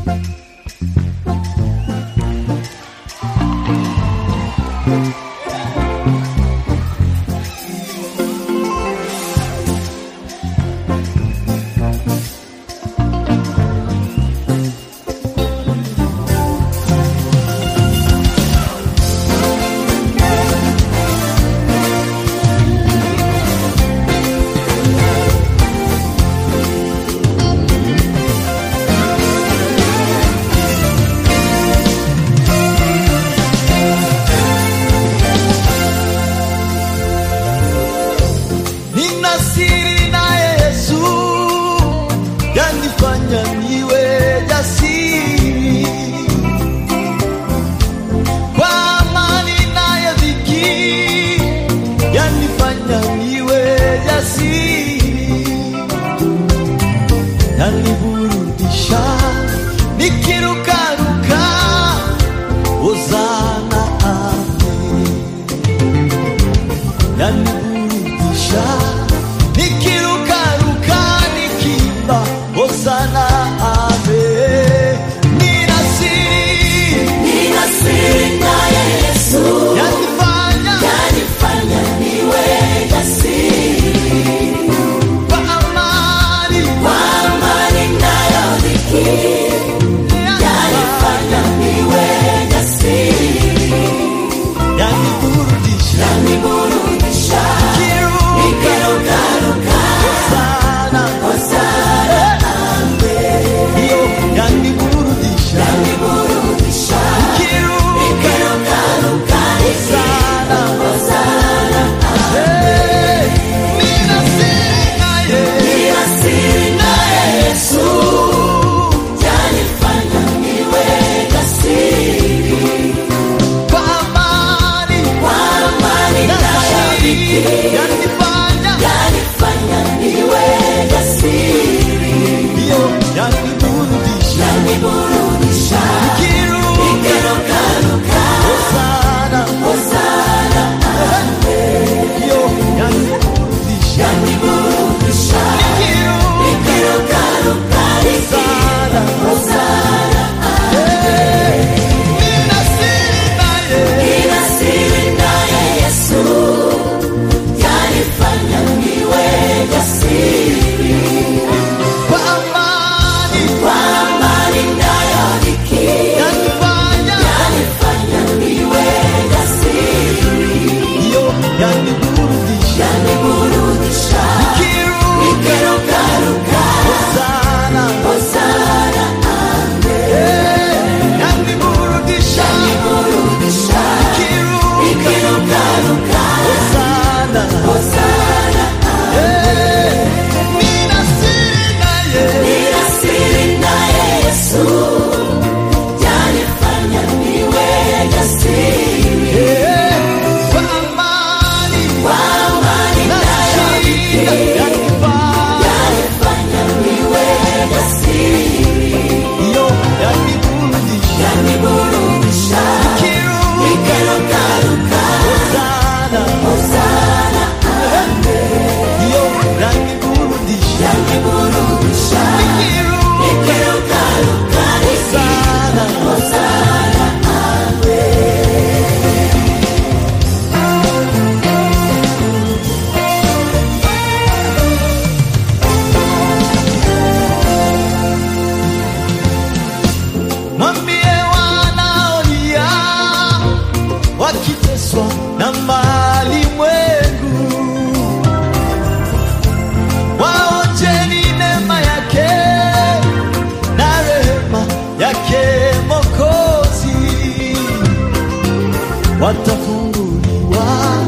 watafunguliwa,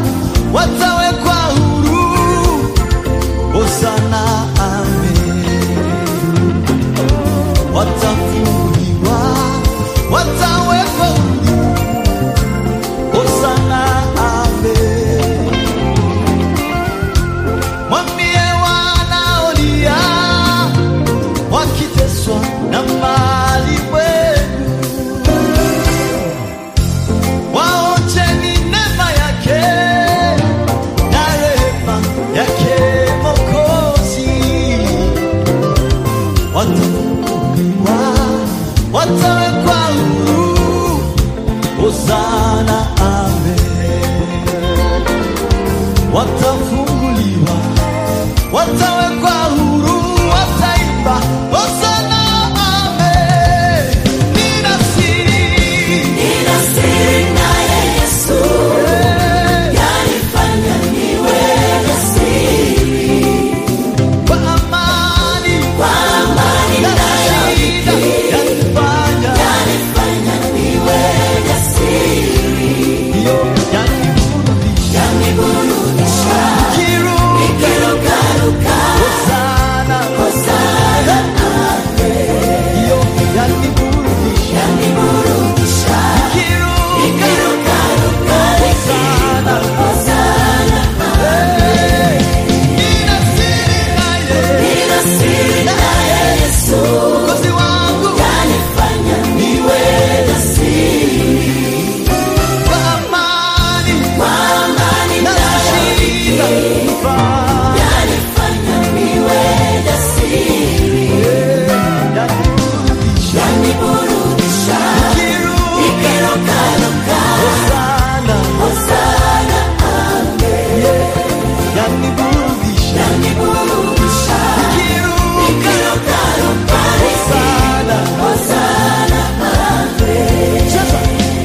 watawekwa huru. Hosana, amen. Watafunguliwa, watawekwa huru. Hosana, amen. Mwambie wanaolia wakiteswa na mali wenu, waonjeni neema yake na rehema yake Mwokozi. Watafunguliwa, watawekwa huru. Hosana, amen. Watafunguliwa, watawekwa huru, wataimba Hosana, amen. Nina siri naye Yesu, yanifanya niwe jasiri. Kwa amani na shida, yanifanya niwe jasiri. Yaniburudisha, nikirukaruka. Hosana, Hosana, amen. Yaniburudisha, nikirukaruka. Hosana, Hosana, amen. Nina siri naye Yesu, Mwokozi wangu, yanifanya niwe jasiri. Kwa amani na shida, yanifanya niwe jasiri. Yaniburudisha, nikirukaruka. Hosana, Hosana, amen. Yaniburudisha, nikirukaruka. Hosana, Hosana, amen. Sasa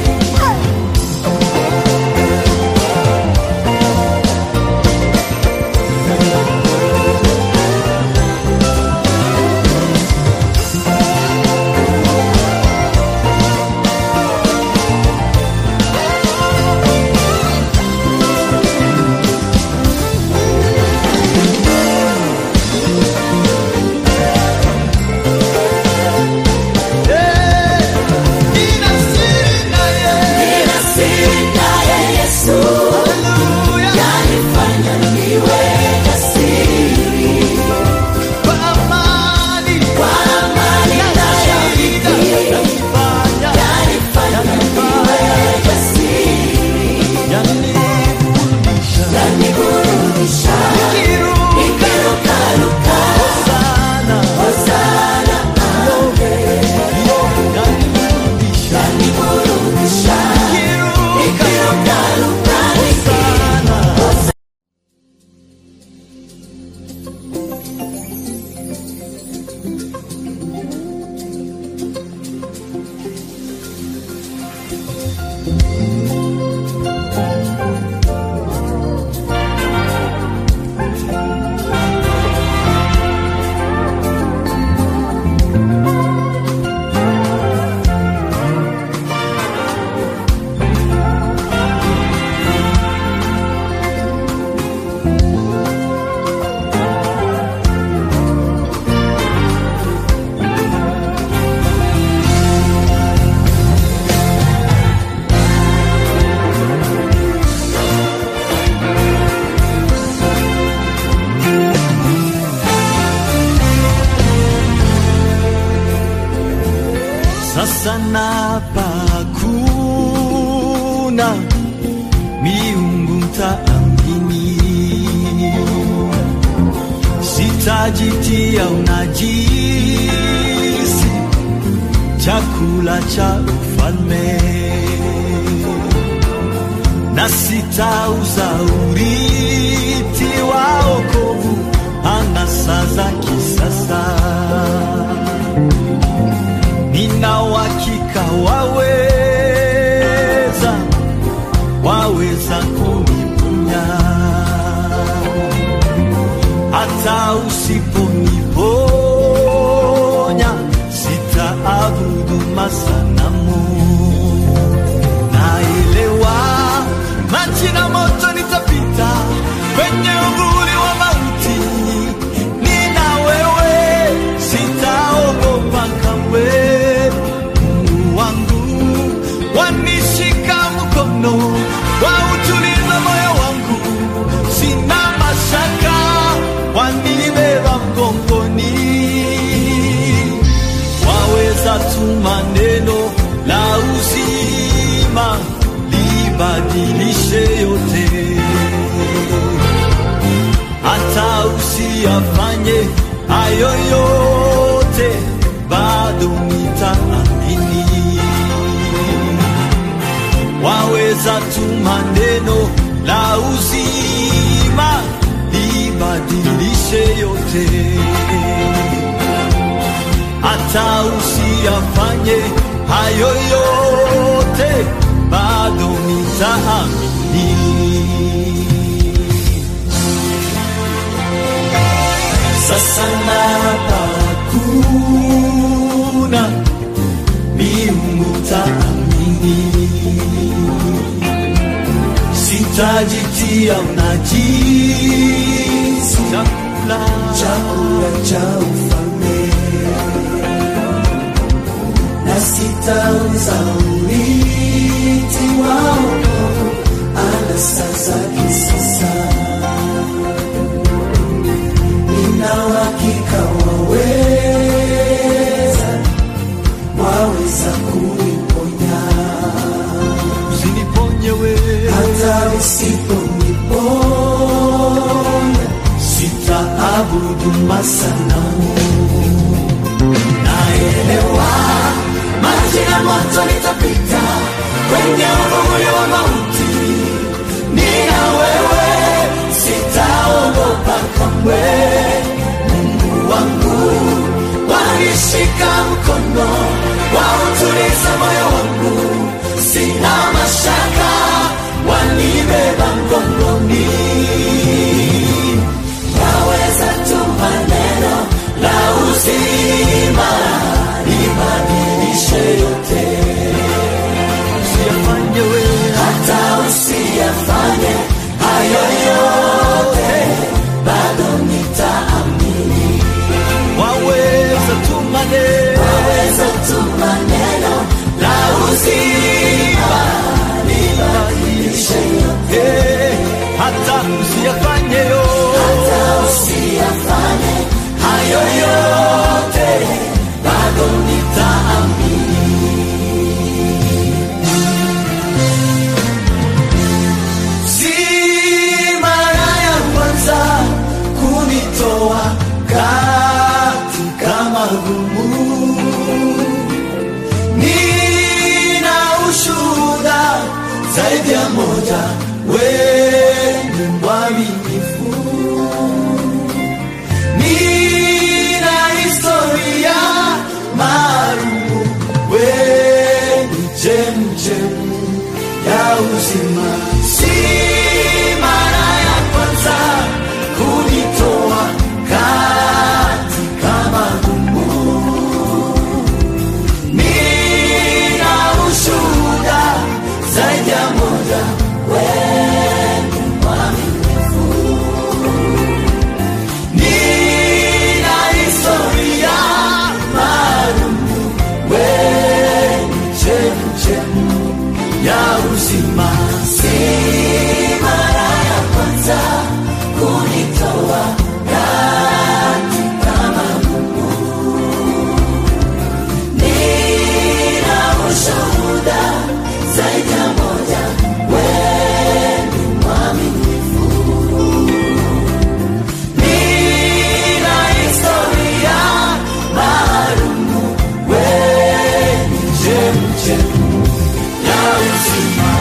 nina siri naye Yesu, haleluya, yanifanya niwe jasiri. Kwa amani na shida, yanifanya niwe jasiri. Yaniburudisha, nikirukaruka. Hosana, Hosana, amen. Yaniburudisha, nikirukaruka. Hosana, Hosana. Sasa napakuna miungu mtaamini, sitajitia unajisi, chakula cha ufalme, na sitauza urithi wa wokovu anasa za kisasa. Nina uhakika waweza kuniponya, hata usiponiponya sitaabudu masanamu. Naelewa maji na moto nitapita, kwenye uvuli wa mauti nina wewe, sitaogopa kamwe. Mungu wangu wanishika mkono, wautuliza moyo wangu, sina mashaka, wanibeba mgongoni. Waweza tuma neno la uzima libadilishe yote, hata usiyafanye hayo yote, bado nitaamini. waweza tuma neno la uzima libadilishe yote, hata usiyafanye hayo yote, bado nitaamini. Sasa napa kuna miungu taamini, sitajitia unajisi, chakula cha ufalme, na sitauza urithi wako anasa za kisasa. Nina uhakika waweza kuniponya. Usiniponye wewe, hata usiponiponya sitaabudu masanamu. Naelewa maji na moto nitapita kwenye uvuli wa mauti, nina wewe sitaogopa kamwe. Mungu wangu wanishika mkono, wautuliza moyo wangu, sina mashaka, wanibeba mgongoni. Waweza tuma neno la uzima libadilishe yote, usiyafanye wewe, hata usiyafanye hayo yote, bado nitaamini. Waweza tuma neno la uzima libadilishe yote, hata usiyafanye hayo yote, bado nitaamini. Si mara ya kwanza kunitoa katika magumu, nina ushuhuda zaidi ya moja, wewe ni mwaminifu. Nina historia maalumu, wewe ni chemchemi ya uzima. Si mara ya kwanza kunitoa katika magumu, nina ushuhuda zaidi ya moja, wewe ni mwaminifu. Nina historia maalumu, wewe ni chemchemi ya uzima. Si mara ya kwanza kunitoa katika magumu, nina ushuhuda zaidi ya moja, wewe ni mwaminifu. Nina historia maalumu, wewe ni chemchemi ya uzima.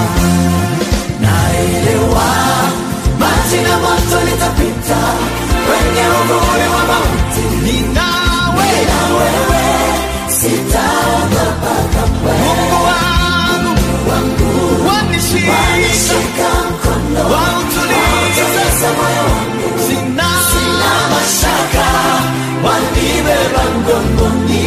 Naelewa maji na moto nitapita kwenye uvuli wa mauti, nina wewe sitaogopa kamwe. Mungu wangu wanishika mkono, wautuliza moyo wangu, sina mashaka, wanibeba mgongoni.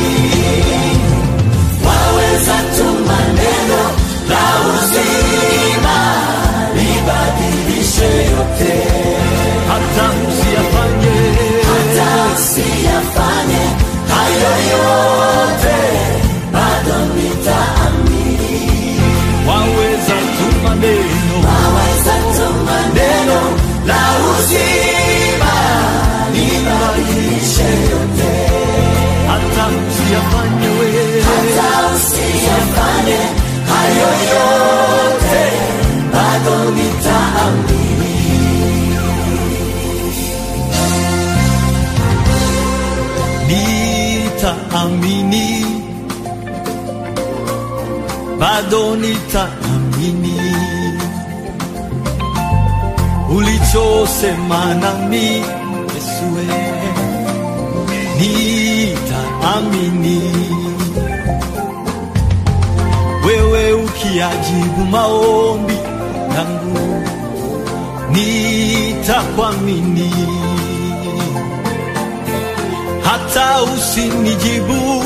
Waweza tuma neno la uzima libadilishe yote, hata usiyafanye hayo yote, bado nitaamini. Waweza tuma neno la uzima libadilishe yote, hata usiyafanye hayo yote, bado nitaamini. Nitaamini, bado nitaamini. nitaamini ulichosema nami Yesue, nitaamini wewe ukiajibu maombi yangu, nitakuamini hata usinijibu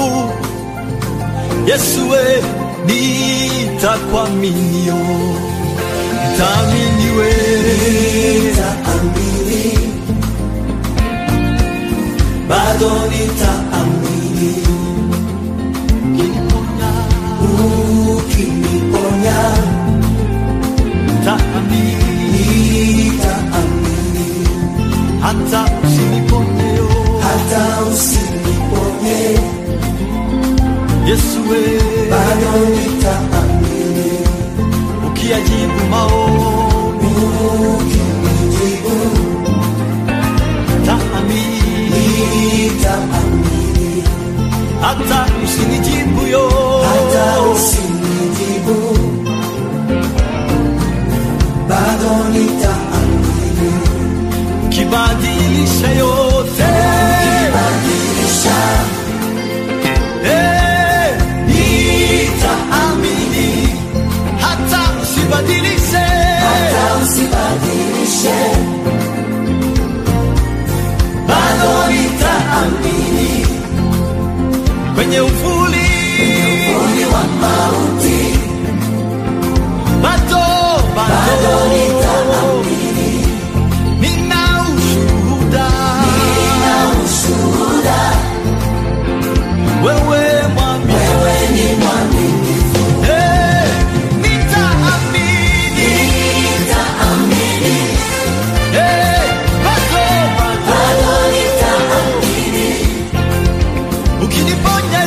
Yesue, nitakuamini, nitaamini wewe, nitaamini, bado nitaamini, ukiniponya nitaamini, hata usiniponye, hata usiniponye Yesue, bado nitaamini, ukiajibu maombi, ukinijibu nitaamini, hata usinijibu hata usinijibu, bado nitaamini, ukibadilisha yote, ukibadilisha nitaamini, hata usibadilishe, bado nitaamini, kwenye uvuli wa mauti, bado nitaamini, nina ushuhuda, wewe ni mwaminifu, nitaamini, bado nitaamini, ukiniponya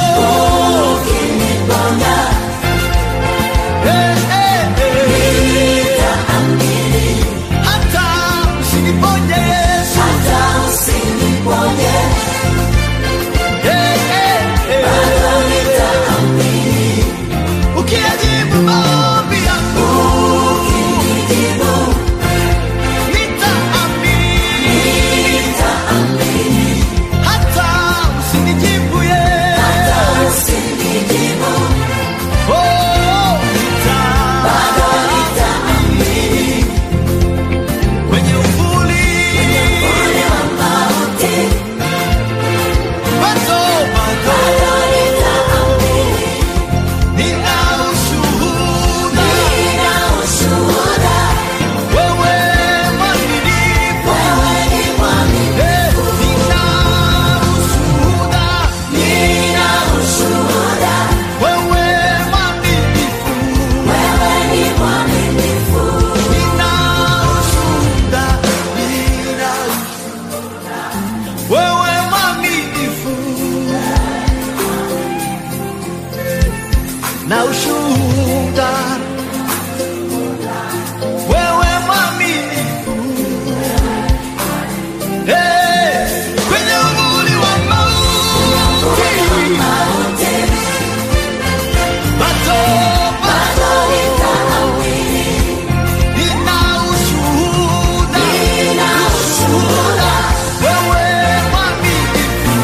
nitaamini, hata usiniponye Yesu, hata usiniponye, bado nitaamini, ukiajibu maombi yangu, ukinijibu nitaamini, hata usinijibu hata usinijibu, bado nitaamini, kwenye uvuli wa mauti, bado nitaamini, nina ushuhuda, wewe mwaminifu, nina ushuhuda, wewe mwaminifu, nina ushuhuda, wewe mwaminifu, na ushuhuda, wewe mwaminifu, kwenye uvuli wa mauti, bado nitaamini, nina ushuhuda, wewe mwaminifu,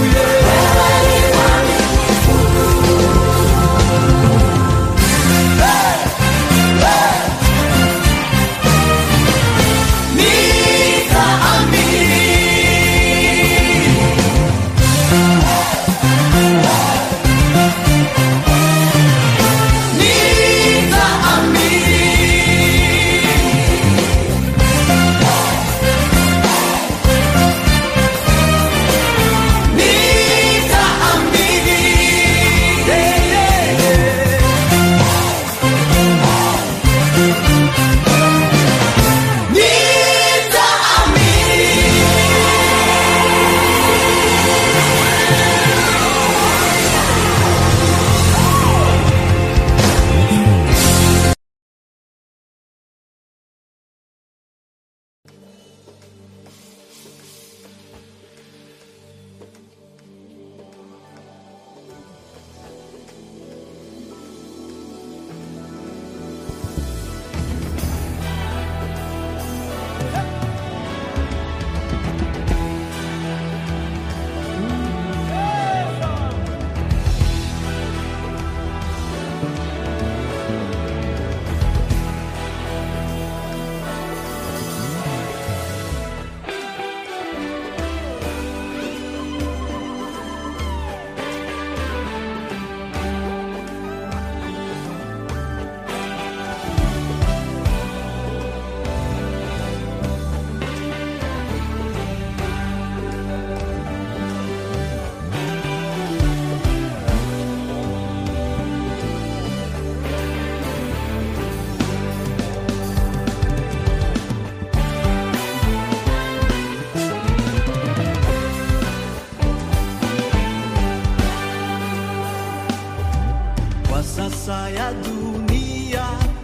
sasa ya dunia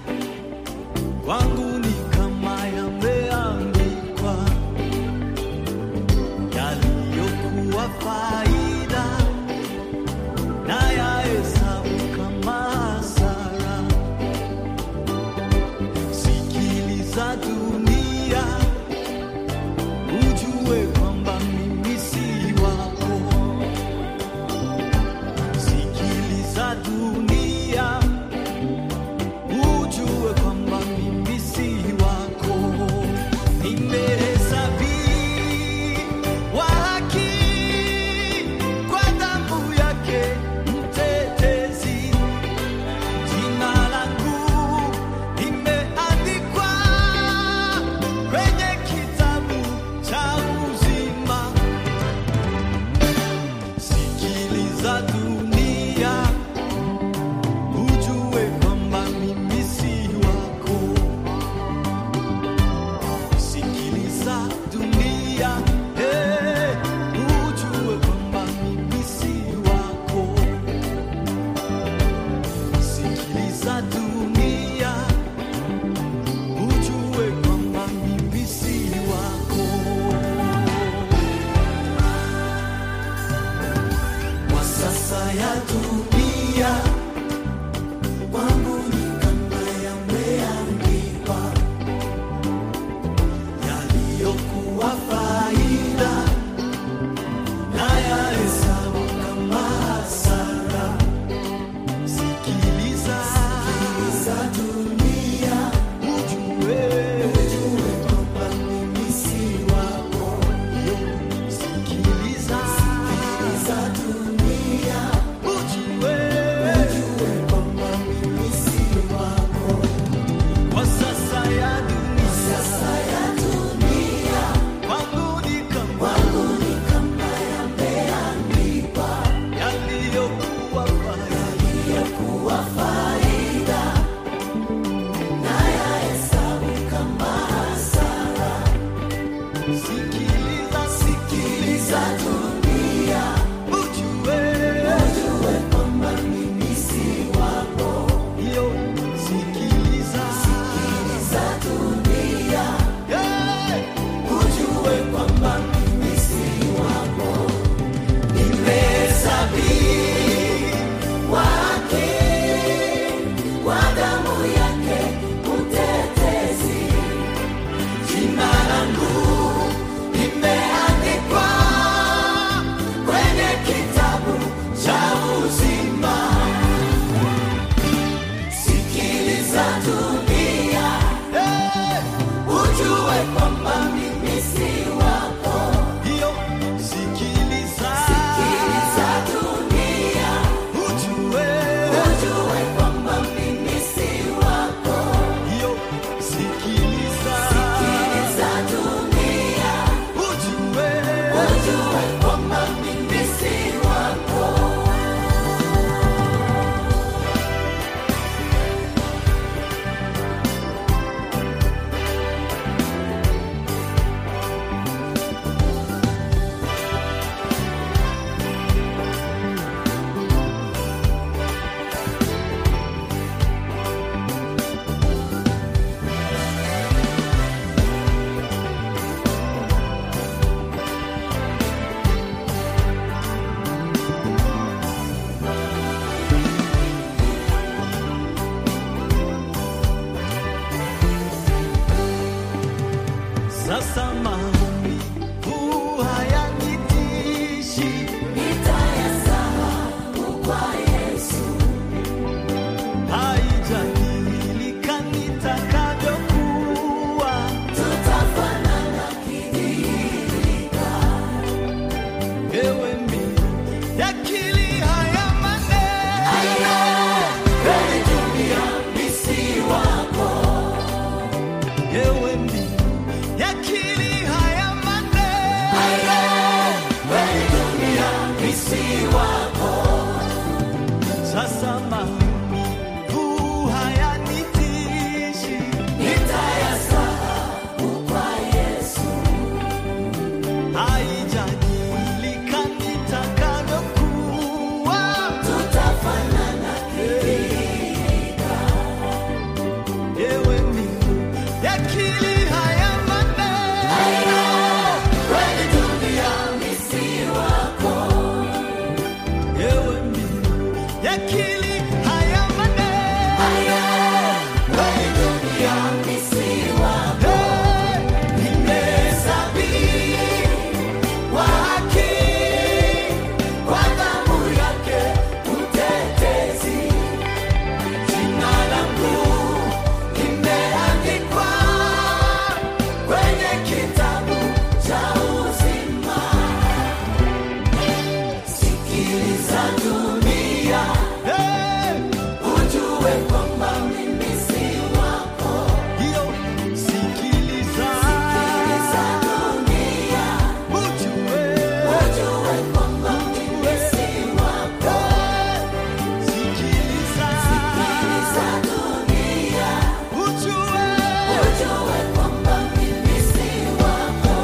wangu ni kama yameandikwa, yaliyokuwa faida na yahesabu kama hasara. Sikiliza dunia, ujue kwamba mimi si wako. Sikiliza dunia, ujue kwamba mimi si wako. Nimehesabiwa haki kwa damu yake mtetezi. Jina langu limeandikwa kwenye kitabu cha uzima. Sikiliza dunia, ujue kwamba mimi si wako. Sikiliza dunia, ujue kwamba mimi si wako. Sikiliza dunia, ujue kwamba mimi si wako. Kwa sasa ya dunia wangu ni kama yameandikwa, yaliyokuwa faida na yahesabu kama hasara. Sikiliza dunia, ujue kwamba mimi si wako. Sikiliza dunia, ujue yakili haya maneno. Kwenye dunia misiwa nimehesabiwa haki kwa damu yake mtetezi. Jina langu limeandikwa kwenye kitabu cha uzima. Sikiliza dunia, ujue kwamba mimi si wako. Sikiliza dunia, ujue kwamba mimi si wako. Sikiliza dunia, ujue kwamba mimi si wako.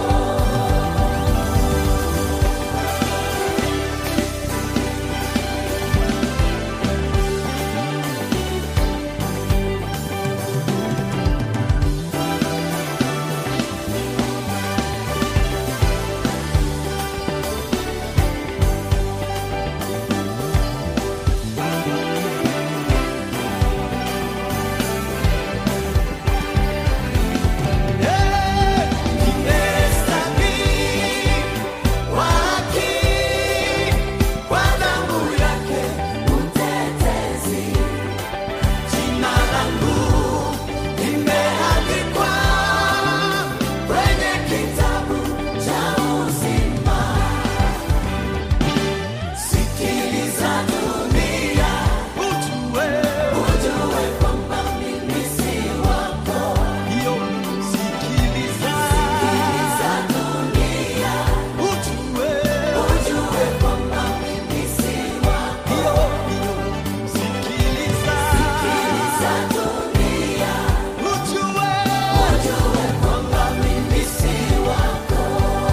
Nimehesabiwa haki kwa damu yake mtetezi. Jina langu limeandikwa kwenye kitabu cha uzima. Sikiliza dunia, ujue kwamba mimi si wako. Sikiliza dunia, ujue kwamba mimi si wako. Sikiliza dunia, ujue kwamba mimi si wako.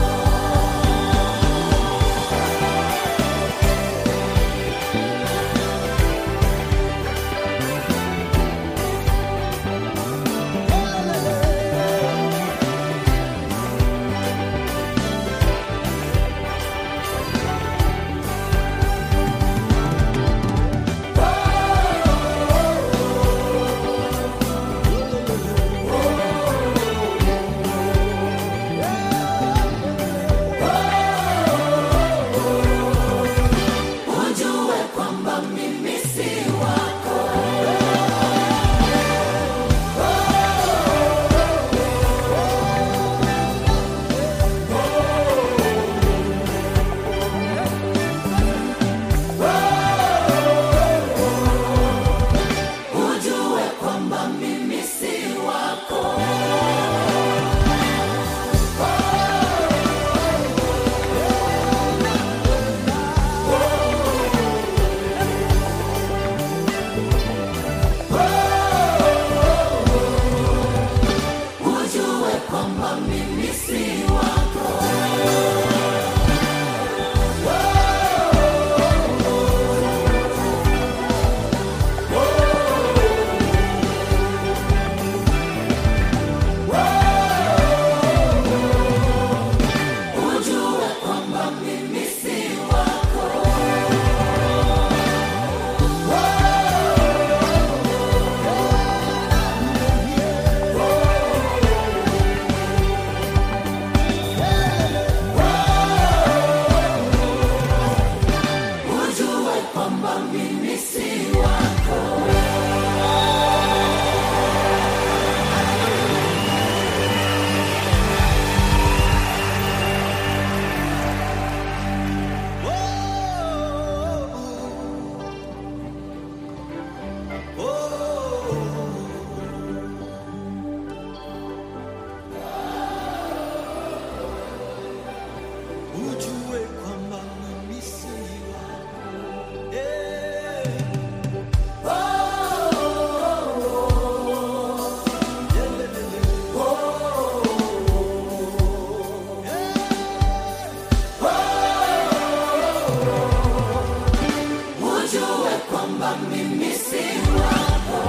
Ujue kwamba mimi si wako. Ujue kwamba mimi si wako. Ujue kwamba mimi si wako. Ujue kwamba mimi si wako. Ujue kwamba mimi si wako. Ujue kwamba mimi si wako. Ujue kwamba mimi si wako.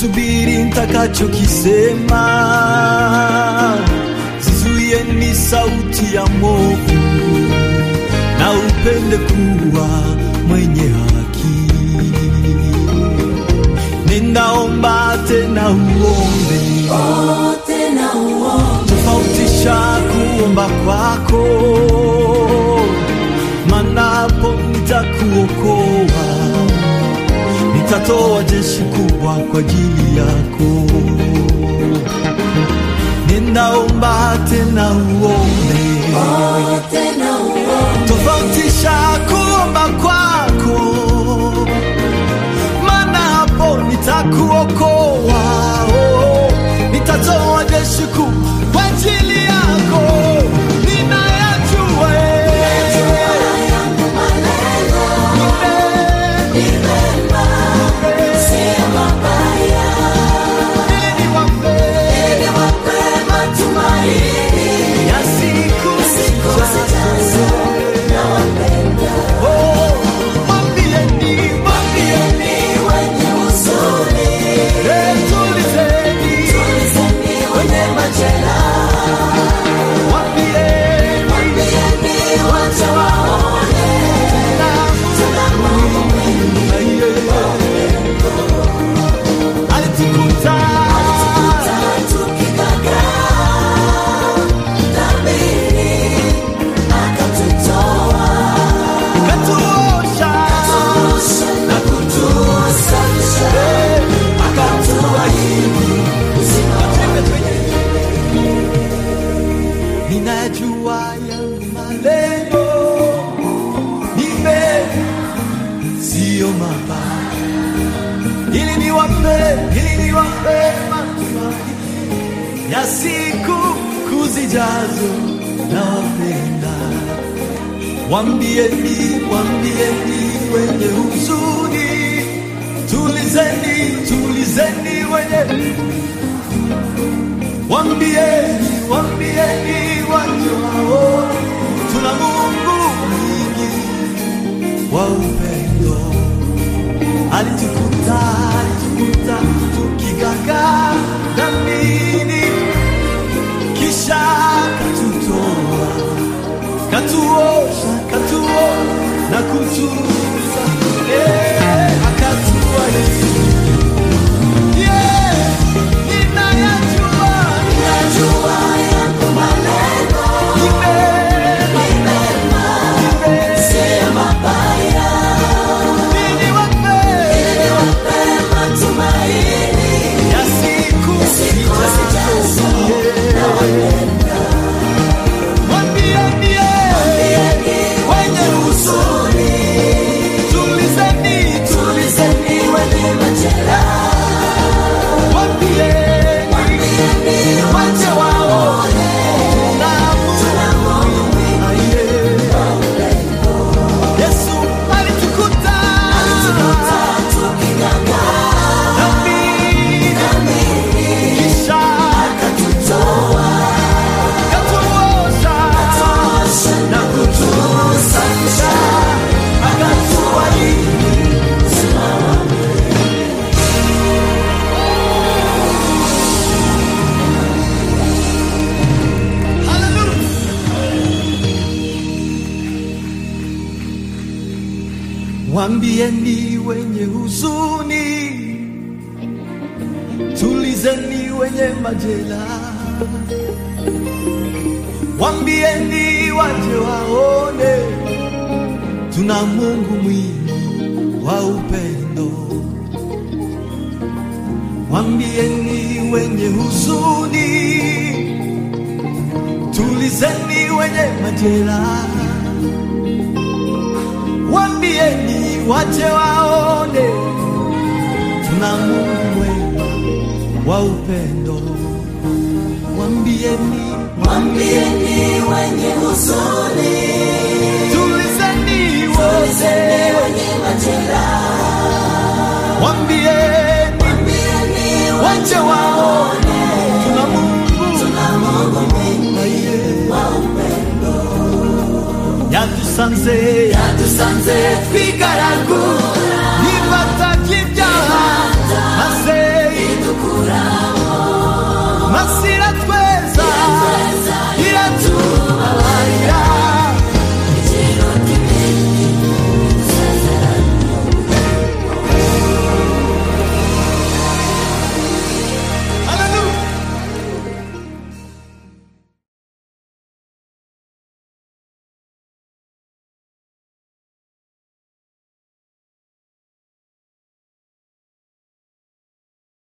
subiri nitakachokisema, zizuie ni sauti ya mwovu, na upende kuwa mwenye haki. Ninaomba tena uombe, tena uombe, tofautisha kuomba kwako, manapo nitakuokoa, nitatoa jeshi kubwa kwa ajili yako. Ninaomba tena uombe, tena uombe, tofautisha kuomba kwako, manapo nitakuokoa, nitatoa jeshi kubwa kwa ajili yako. Ninayajua yangu maneno ni mema, si mabaya, ili niwape matumaini ya siku zijazo. Nawapenda, mwambieni wenye huzuni, tulizeni wenye majeraha, mwambieni wacha waone tuna Mungu mwingi. alitukuta Tukigagaa dhambini, akatutoa katuosha na kutusafisha, akatuahidi uzima ninajua yangu malengo ni mema, sio mabaya, ili niwape matumaini ya siku kuzijazo. Nawapenda, wambieni wenye huzuni, tulizeni wenye, wambieni wajao, tuna Mungu mwingi wa upendo. Alitukuta tukigagaa dhambini, kisha katuosha na kutuza, akatuahidi. Ninayajua yangu maneno ni mema, si mabaya, niwape matumaini ya siku zijazo. Nawapenda, mwambieni wenye huzuni, tulizeni wenye majeraha, wache waone tuna Mungu mwingi. Yesu alitukuta Tukigagaa dhambini, kisha akatutoa katuosha na kutusafisha, akatuahidi uzima wa Wambieni wenye huzuni, tulizeni wenye majeraha, wambieni waje waone tuna Mungu mwingi wa upendo. Wambieni wenye huzuni, tulizeni wenye majeraha, wambieni waje waone tuna Mungu mwema wa upendo. Mwambieni wenye huzuni, tulizeni wote wenye majeraha, wambieni waje waone tuna Mungu mwingi wa upendo. Yadusanze